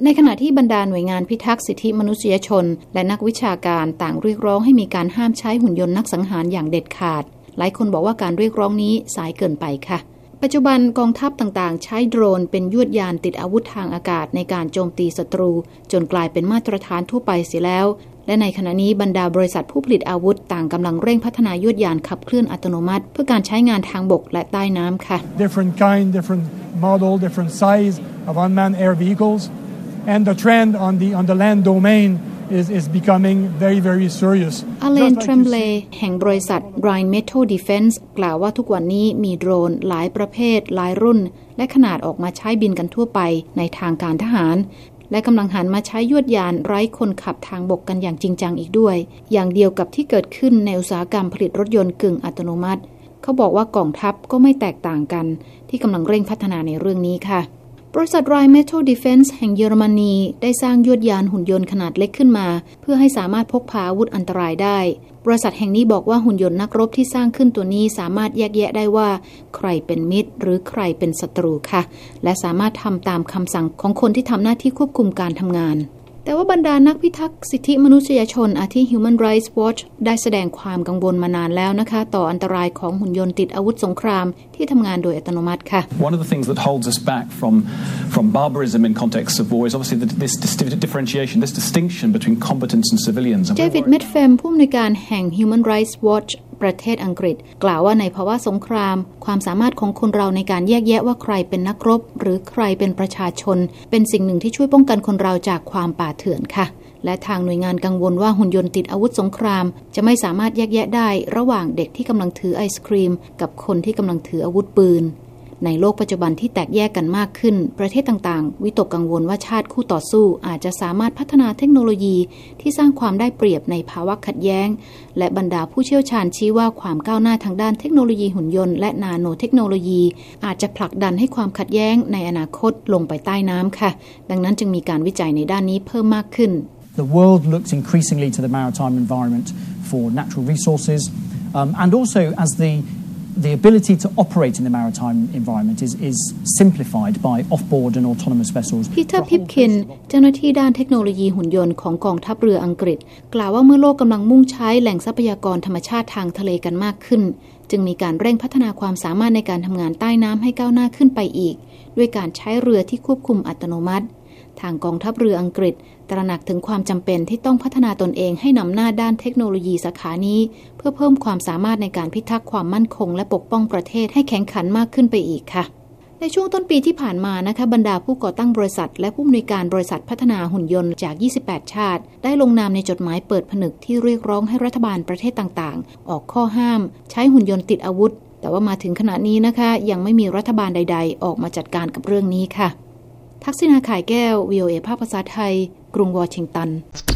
ในขณะที่บรรดาหน่วยงานพิทักษ์สิทธิมนุษยชนและนักวิชาการต่างเรียกร้องให้มีการห้ามใช้หุ่นยนต์นักสังหารอย่างเด็ดขาดหลายคนบอกว่าการเรียกร้องนี้สายเกินไปค่ะปัจจุบันกองทัพต่างๆใช้โดรนเป็นยวดยานติดอาวุธทางอากาศในการโจมตีศัตรูจนกลายเป็นมาตรฐานทั่วไปเสียแล้วและในขณะนี้บรรดาบริษัทผู้ผลิตอาวุธต่างกำลังเร่งพัฒนายวดยานขับเคลื่อนอัตโนมัติเพื่อการใช้งานทางบกและใต้น้ำค่ะ Different kind, different model, different size of unmanned air vehicles, and the trend on the land domain is becoming very, very serious. Alain Tremblay แห่งบริษัท Rheinmetall Defense กล่าวว่าทุกวันนี้มีโดรนหลายประเภทหลายรุ่นและขนาดออกมาใช้บินกันทั่วไปในทางการทหารและกำลังหันมาใช้ยวดยานไร้คนขับทางบกกันอย่างจริงจังอีกด้วยอย่างเดียวกับที่เกิดขึ้นในอุตสาหกรรมผลิตรถยนต์กึ่งอัตโนมัติเขาบอกว่ากองทัพก็ไม่แตกต่างกันที่กำลังเร่งพัฒนาในเรื่องนี้ค่ะบริษัท Rheinmetall Defense แห่งเยอรมนีได้สร้างยวดยานหุ่นยนต์ขนาดเล็กขึ้นมาเพื่อให้สามารถพกพาอาวุธอันตรายได้บริษัทแห่งนี้บอกว่าหุ่นยนต์นักรบที่สร้างขึ้นตัวนี้สามารถแยกแยะได้ว่าใครเป็นมิตรหรือใครเป็นศัตรูค่ะและสามารถทำตามคำสั่งของคนที่ทำหน้าที่ควบคุมการทำงานแต่ว่าบรรดานักพิทักษ์สิทธิมนุษยชนอาทิ Human Rights Watch ได้แสดงความกังวลมานานแล้วนะคะต่ออันตรายของหุ่นยนต์ติดอาวุธสงครามที่ทำงานโดยอัตโนมัติค่ะ One of the things that holds us back from barbarism in contexts of war is obviously this differentiation, this distinction between combatants and civilians. David Medfem ผู้อำนวยการแห่ง Human Rights Watch ประเทศอังกฤษกล่าวว่าในภาวะสงครามความสามารถของคนเราในการแยกแยะว่าใครเป็นนักรบหรือใครเป็นประชาชนเป็นสิ่งหนึ่งที่ช่วยป้องกันคนเราจากความป่าเถื่อนค่ะและทางหน่วยงานกังวลว่าหุ่นยนต์ติดอาวุธสงครามจะไม่สามารถแยกแยะได้ระหว่างเด็กที่กำลังถือไอศกรีมกับคนที่กำลังถืออาวุธปืนในโลกปัจจุบันที่แตกแยกกันมากขึ้นประเทศต่างๆวิตกกังวลว่าชาติคู่ต่อสู้อาจจะสามารถพัฒนาเทคโนโลยีที่สร้างความได้เปรียบในภาวะขัดแย้งและบรรดาผู้เชี่ยวชาญชี้ว่าความก้าวหน้าทางด้านเทคโนโลยีหุ่นยนต์และนาโนเทคโนโลยีอาจจะผลักดันให้ความขัดแย้งในอนาคตลงไปใต้น้ำค่ะดังนั้นจึงมีการวิจัยในด้านนี้เพิ่มมากขึ้น The world looks increasingly to the maritime environment for natural resources and also as the ability to operate in the maritime environment is simplified by off-board and autonomous vessels. Peter Pipkin เจ้าหน้าที่ด้านเทคโนโลยีหุ่นยนต์ของกองทัพเรืออังกฤษกล่าวว่าเมื่อโลกกำลังมุ่งใช้แหล่งทรัพยากรธรรมชาติทางทะเลกันมากขึ้นจึงมีการเร่งพัฒนาความสามารถในการทำงานใต้น้ำให้ก้าวหน้าขึ้นไปอีกด้วยการใช้เรือที่ควบคุมอัตโนมัติทางกองทัพเรืออังกฤษตระหนักถึงความจำเป็นที่ต้องพัฒนาตนเองให้นำหน้าด้านเทคโนโลยีสาขานี้เพื่อเพิ่มความสามารถในการพิทักษ์ความมั่นคงและปกป้องประเทศให้แข็งขันมากขึ้นไปอีกค่ะในช่วงต้นปีที่ผ่านมานะคะบรรดาผู้ก่อตั้งบริษัทและผู้อำนวยการบริษัทพัฒนาหุ่นยนต์จาก28ชาติได้ลงนามในจดหมายเปิดผนึกที่เรียกร้องให้รัฐบาลประเทศต่างๆออกข้อห้ามใช้หุ่นยนต์ติดอาวุธแต่ว่ามาถึงขณะนี้นะคะยังไม่มีรัฐบาลใดๆออกมาจัดการกับเรื่องนี้ค่ะทักษิณา ข่ายแก้ว VOA ภาคภาษาไทยกรุงวอชิงตัน